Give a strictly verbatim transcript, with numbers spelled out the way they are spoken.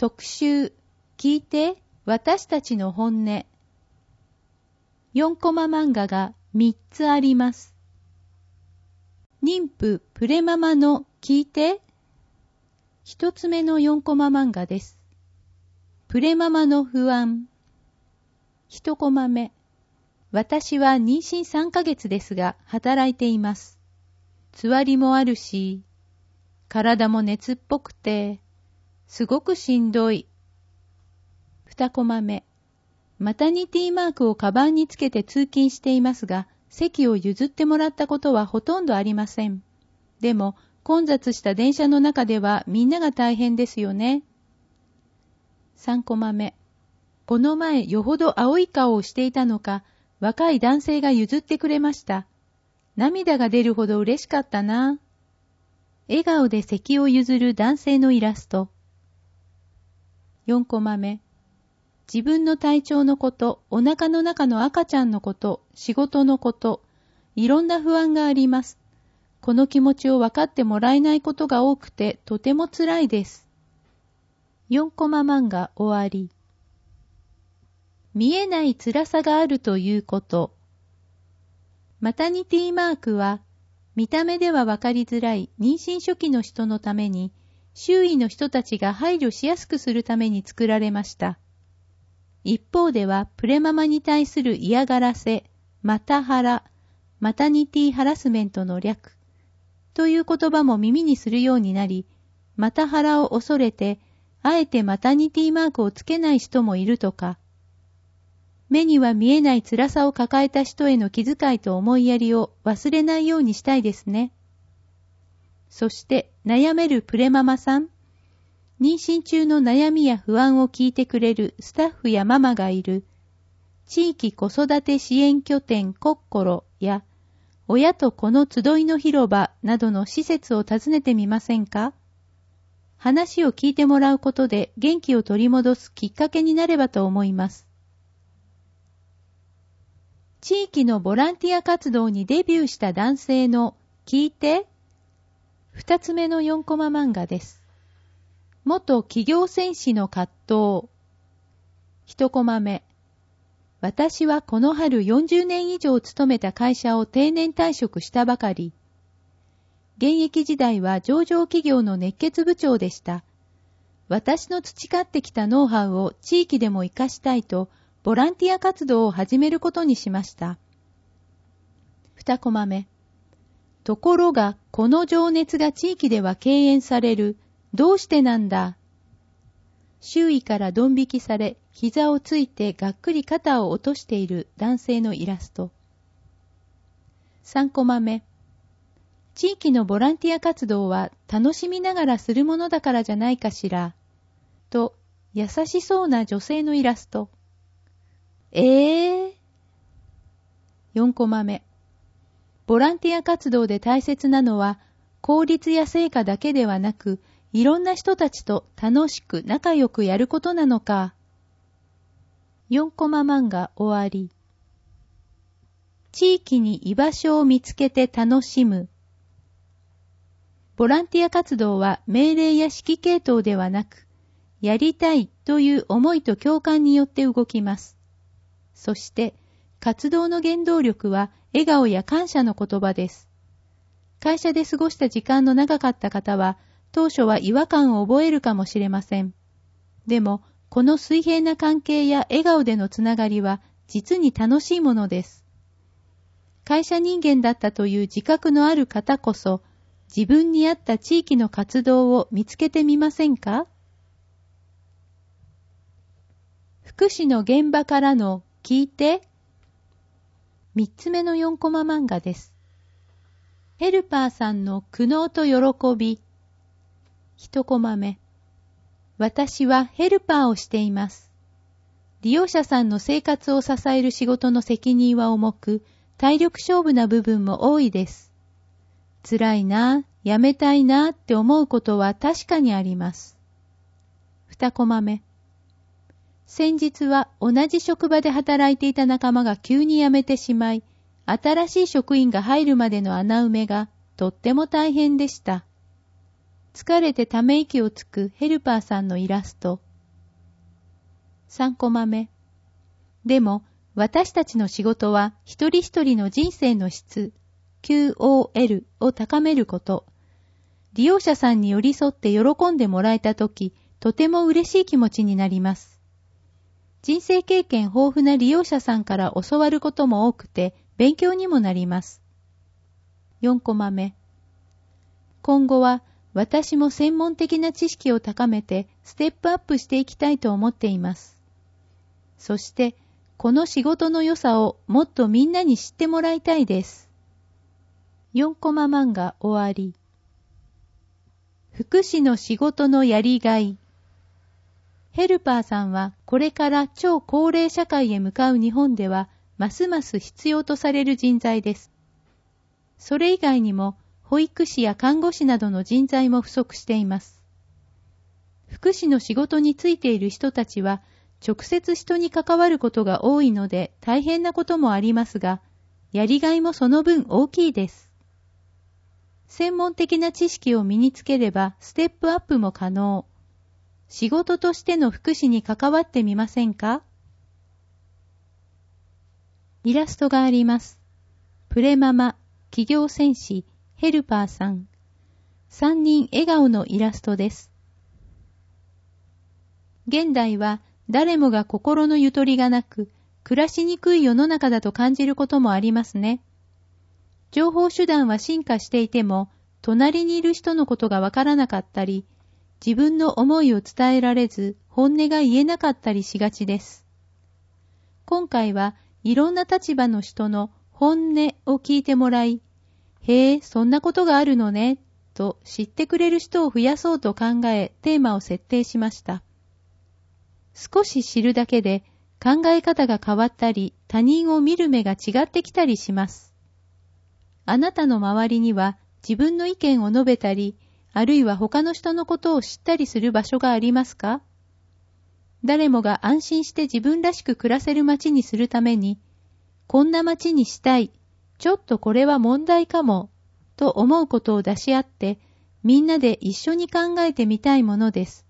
特集、聞いて、私たちの本音。よんコマ漫画がみっつあります。妊婦プレママの聞いて。ひとつめのよんコマ漫画です。プレママの不安。いちコマ目。私は妊娠さんかげつですが働いています。つわりもあるし、体も熱っぽくて、すごくしんどい。にコマ目。マタニティマークをカバンにつけて通勤していますが、席を譲ってもらったことはほとんどありません。でも、混雑した電車の中ではみんなが大変ですよね。さんコマ目。この前よほど青い顔をしていたのか、若い男性が譲ってくれました。涙が出るほど嬉しかったな。笑顔で席を譲る男性のイラスト。よんコマ目。自分の体調のこと、お腹の中の赤ちゃんのこと、仕事のこと、いろんな不安があります。この気持ちを分かってもらえないことが多くて、とてもつらいです。よんコマ漫画終わり。見えない辛さがあるということ。マタニティマークは、見た目では分かりづらい妊娠初期の人のために、周囲の人たちが配慮しやすくするために作られました。一方では、プレママに対する嫌がらせ、マタハラ、マタニティハラスメントの略、という言葉も耳にするようになり、マタハラを恐れて、あえてマタニティマークをつけない人もいるとか、目には見えない辛さを抱えた人への気遣いと思いやりを忘れないようにしたいですね。そして悩めるプレママさん、妊娠中の悩みや不安を聞いてくれるスタッフやママがいる地域子育て支援拠点コッコロや親と子の集いの広場などの施設を訪ねてみませんか？話を聞いてもらうことで元気を取り戻すきっかけになればと思います。地域のボランティア活動にデビューした男性の聞いて。二つ目のよんコマ漫画です。元企業戦士の葛藤。一コマ目。私はこの春よんじゅうねん以上勤めた会社を定年退職したばかり。現役時代は上場企業の熱血部長でした。私の培ってきたノウハウを地域でも活かしたいと、ボランティア活動を始めることにしました。二コマ目。ところが、この情熱が地域では敬遠される。どうしてなんだ。周囲からドン引きされ、膝をついてがっくり肩を落としている男性のイラスト。三コマ目。地域のボランティア活動は楽しみながらするものだからじゃないかしら。と、優しそうな女性のイラスト。えー。よんコマ目。ボランティア活動で大切なのは、効率や成果だけではなく、いろんな人たちと楽しく仲良くやることなのか。よんコマ漫画終わり。地域に居場所を見つけて楽しむ。ボランティア活動は命令や指揮系統ではなく、やりたいという思いと共感によって動きます。そして、活動の原動力は笑顔や感謝の言葉です。会社で過ごした時間の長かった方は、当初は違和感を覚えるかもしれません。でも、この水平な関係や笑顔でのつながりは、実に楽しいものです。会社人間だったという自覚のある方こそ、自分に合った地域の活動を見つけてみませんか？福祉の現場からの聞いて。三つ目のよんコマ漫画です。ヘルパーさんの苦悩と喜び。一コマ目。私はヘルパーをしています。利用者さんの生活を支える仕事の責任は重く、体力勝負な部分も多いです。辛いな、やめたいなって思うことは確かにあります。二コマ目。先日は同じ職場で働いていた仲間が急に辞めてしまい、新しい職員が入るまでの穴埋めがとっても大変でした。疲れてため息をつくヘルパーさんのイラスト。 さんコマ目。でも、私たちの仕事は一人一人の人生の質、キューオーエル を高めること。利用者さんに寄り添って喜んでもらえたとき、とても嬉しい気持ちになります。人生経験豊富な利用者さんから教わることも多くて、勉強にもなります。よんコマ目。今後は私も専門的な知識を高めてステップアップしていきたいと思っています。そして、この仕事の良さをもっとみんなに知ってもらいたいです。よんコマ漫画終わり。福祉の仕事のやりがい。ヘルパーさんはこれから超高齢社会へ向かう日本ではますます必要とされる人材です。それ以外にも保育士や看護師などの人材も不足しています。福祉の仕事についている人たちは直接人に関わることが多いので大変なこともありますが、やりがいもその分大きいです。専門的な知識を身につければステップアップも可能。仕事としての福祉に関わってみませんか？イラストがあります。プレママ、企業戦士、ヘルパーさん。さんにん笑顔のイラストです。現代は誰もが心のゆとりがなく、暮らしにくい世の中だと感じることもありますね。情報手段は進化していても、隣にいる人のことがわからなかったり、自分の思いを伝えられず、本音が言えなかったりしがちです。今回はいろんな立場の人の本音を聞いてもらい、へえ、そんなことがあるのね、と知ってくれる人を増やそうと考え、テーマを設定しました。少し知るだけで考え方が変わったり、他人を見る目が違ってきたりします。あなたの周りには自分の意見を述べたり、あるいは他の人のことを知ったりする場所がありますか？誰もが安心して自分らしく暮らせる街にするために、こんな街にしたい、ちょっとこれは問題かも、と思うことを出し合って、みんなで一緒に考えてみたいものです。